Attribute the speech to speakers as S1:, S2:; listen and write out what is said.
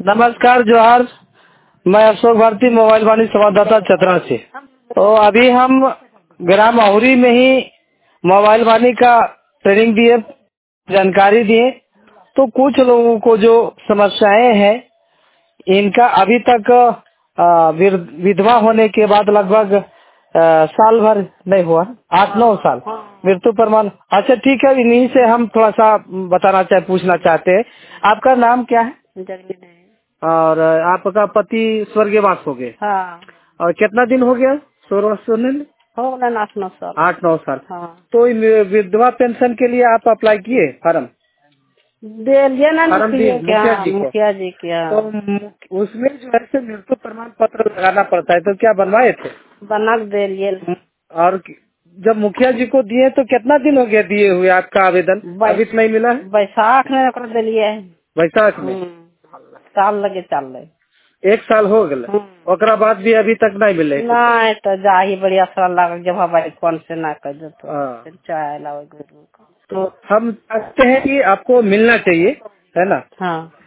S1: नमस्कार जोहार। मैं अशोक भारती मोबाइल वाणी संवाददाता चतरा से। तो अभी हम ग्राम अहुरी में ही मोबाइल वाणी का ट्रेनिंग दिए, जानकारी दिए। तो कुछ लोगों को जो समस्याएं हैं इनका अभी तक विधवा होने के बाद लगभग साल भर नहीं हुआ, 8-9 साल मृत्यु प्रमाण। अच्छा ठीक है, इन्हीं से हम थोड़ा सा पूछना चाहते हैं। आपका नाम क्या है?
S2: जमीन है।
S1: और आपका पति स्वर्गवास हो गए?
S2: हाँ,
S1: और कितना दिन हो गया स्वर्गवास होने में?
S2: हो गए 8-9 साल।
S1: 8-9 साल।
S2: हाँ,
S1: तो इन विधवा पेंशन के लिए आप अप्लाई किए फार्म?
S2: दे दिया ना
S1: फार्म दी
S2: क्या
S1: मुखिया जी को?
S2: मुखिया जी क्या
S1: तो उसमें जो है से मृत्यु प्रमाण पत्र लगाना पड़ता है, तो क्या बनवाए थे?
S2: बना के दे लिए।
S1: और जब मुखिया जी को दिए तो कितना दिन हो गया दिए हुए आपका आवेदन? अभी तो नहीं मिला है?
S2: बैसाख में ओकरा दे लिए।
S1: वैशाख में?
S2: साल लगे चल रहे।
S1: 1 साल हो गए, ओकरा बाद भी अभी तक नहीं मिले?
S2: नहीं तो जा ही बड़ी असरा लग जब हमारे कौन से ना कर दो तो
S1: हाँ।
S2: फिर चाय लाओ।
S1: तो हम चाहते हैं कि आपको मिलना चाहिए, है ना?
S2: हाँ।